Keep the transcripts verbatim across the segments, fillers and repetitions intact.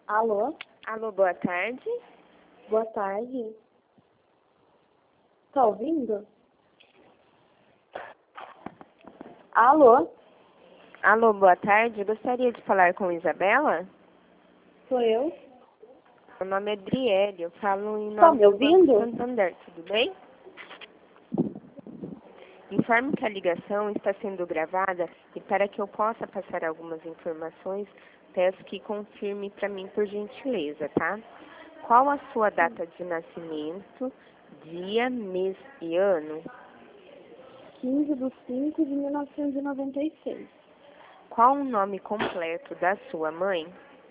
Alô? Alô, boa tarde. Boa tarde. Tá ouvindo? Alô? Alô, boa tarde. Gostaria de falar com Isabela? Sou eu? Meu nome é Adriele, eu falo em Tá nome me do Banco ouvindo? Santander, tudo bem? Informo que a ligação está sendo gravada e para que eu possa passar algumas informações, peço que confirme para mim por gentileza, tá? Qual a sua data de nascimento, dia, mês e ano? quinze de cinco de mil novecentos e noventa e seis. Qual o nome completo da sua mãe?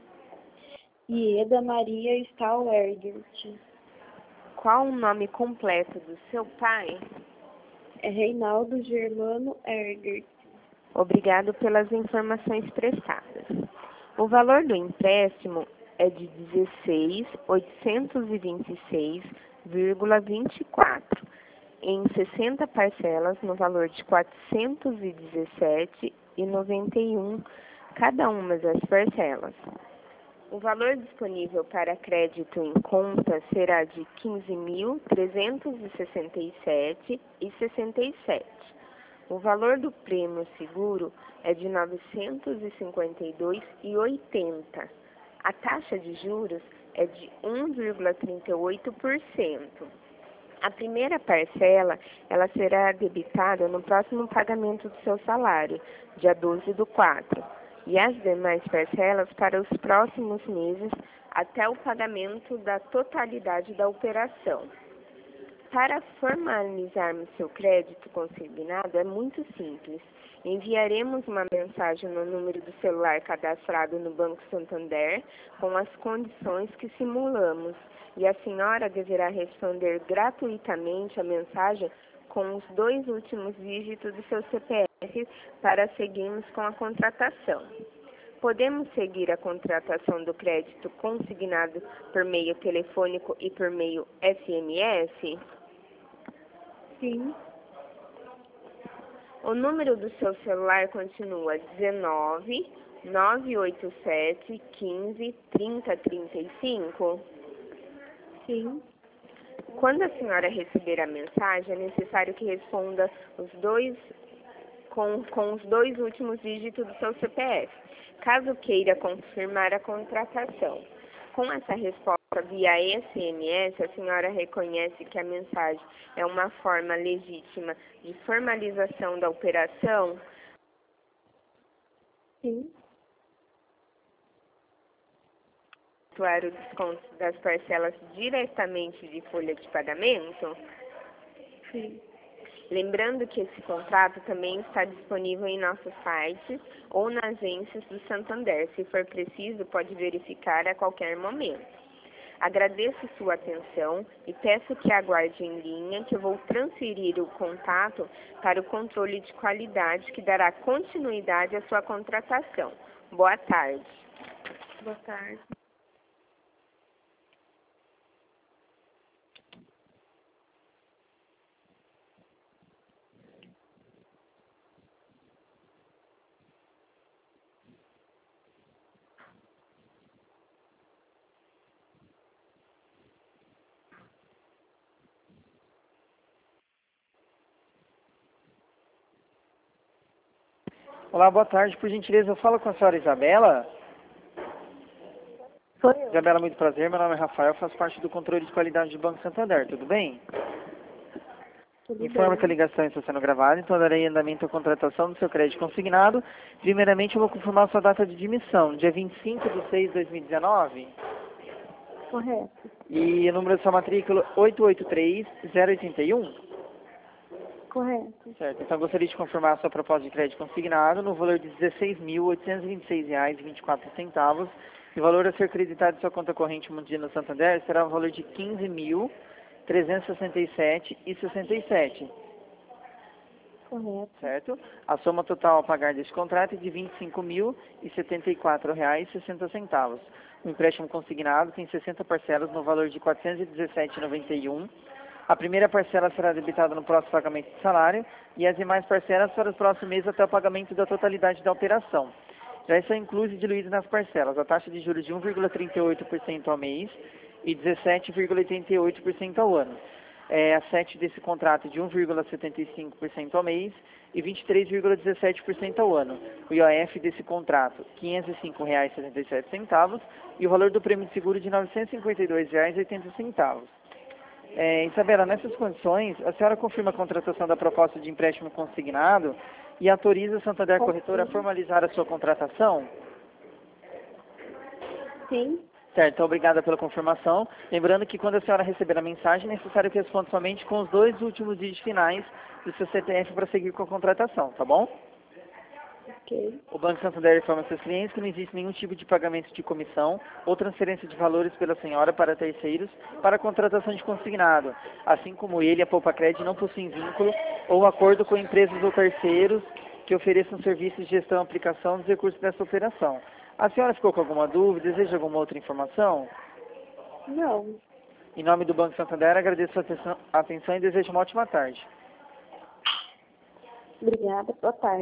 Ieda Maria Stauergert. Qual o nome completo do seu pai? É Reinaldo Germano Ergert. Obrigado pelas informações prestadas. O valor do empréstimo é de dezesseis mil oitocentos e vinte e seis vírgula vinte e quatro, em sessenta parcelas no valor de quatrocentos e dezessete vírgula noventa e um cada uma das parcelas. O valor disponível para crédito em conta será de quinze mil trezentos e sessenta e sete vírgula sessenta e sete. O valor do prêmio seguro é de novecentos e cinquenta e dois vírgula oitenta. A taxa de juros é de um vírgula trinta e oito por cento. A primeira parcela, ela será debitada no próximo pagamento do seu salário, dia doze do quatro, e as demais parcelas para os próximos meses até o pagamento da totalidade da operação. Para formalizarmos seu crédito consignado é muito simples. Enviaremos uma mensagem no número do celular cadastrado no Banco Santander com as condições que simulamos e a senhora deverá responder gratuitamente a mensagem com os dois últimos dígitos do seu C P F para seguirmos com a contratação. Podemos seguir a contratação do crédito consignado por meio telefônico e por meio S M S? Sim. O número do seu celular continua dezenove, nove oito sete, quinze, trinta, trinta e cinco? Sim. Quando a senhora receber a mensagem, é necessário que responda os dois, com, com os dois últimos dígitos do seu C P F, caso queira confirmar a contratação. Com essa resposta via S M S, a senhora reconhece que a mensagem é uma forma legítima de formalização da operação? Sim. Atuar o desconto das parcelas diretamente de folha de pagamento? Sim. Lembrando que esse contrato também está disponível em nosso site ou nas agências do Santander. Se for preciso, pode verificar a qualquer momento. Agradeço sua atenção e peço que aguarde em linha que eu vou transferir o contato para o controle de qualidade que dará continuidade à sua contratação. Boa tarde. Boa tarde. Olá, boa tarde. Por gentileza, eu falo com a senhora Isabela. Sou eu. Isabela, muito prazer. Meu nome é Rafael, faço parte do controle de qualidade do Banco Santander. Tudo bem? Tudo Informo bem. que a ligação está sendo gravada, então darei andamento à contratação do seu crédito consignado. Primeiramente, eu vou confirmar a sua data de admissão, dia vinte e cinco de seis de dois mil e dezenove. Correto. E o número da sua matrícula oito oito três zero oito um. Correto. Certo, então gostaria de confirmar a sua proposta de crédito consignado no valor de dezesseis mil oitocentos e vinte e seis reais e vinte e quatro centavos. E o valor a ser creditado em sua conta corrente mundial no Santander será o valor de quinze mil trezentos e sessenta e sete reais e sessenta e sete. Correto. Certo? A soma total a pagar deste contrato é de vinte e cinco mil e setenta e quatro reais e sessenta centavos. O empréstimo consignado tem sessenta parcelas no valor de quatrocentos e dezessete reais e noventa e um. A primeira parcela será debitada no próximo pagamento do salário e as demais parcelas para os próximos meses até o pagamento da totalidade da operação. já está incluso e diluído nas parcelas. A taxa de juros de um vírgula trinta e oito por cento ao mês e dezessete vírgula oitenta e oito por cento ao ano. É, a sete desse contrato de um vírgula setenta e cinco por cento ao mês e vinte e três vírgula dezessete por cento ao ano. O I O F desse contrato, quinhentos e cinco reais e setenta e sete centavos e o valor do prêmio de seguro de novecentos e cinquenta e dois reais e oitenta centavos. É, Isabela, nessas condições, a senhora confirma a contratação da proposta de empréstimo consignado e autoriza a Santander Corretora a formalizar a sua contratação? Sim. Certo, então obrigada pela confirmação. Lembrando que quando a senhora receber a mensagem, é necessário que responda somente com os dois últimos dígitos finais do seu C P F para seguir com a contratação, tá bom? Ok. O Banco Santander informa seus clientes que não existe nenhum tipo de pagamento de comissão ou transferência de valores pela senhora para terceiros para a contratação de consignado, assim como ele e a Poupa Crédito não possuem vínculo ou acordo com empresas ou terceiros que ofereçam serviços de gestão e aplicação dos recursos dessa operação. A senhora ficou com alguma dúvida? Deseja alguma outra informação? Não. Em nome do Banco Santander, agradeço a atenção, a atenção e desejo uma ótima tarde. Obrigada. Boa tarde.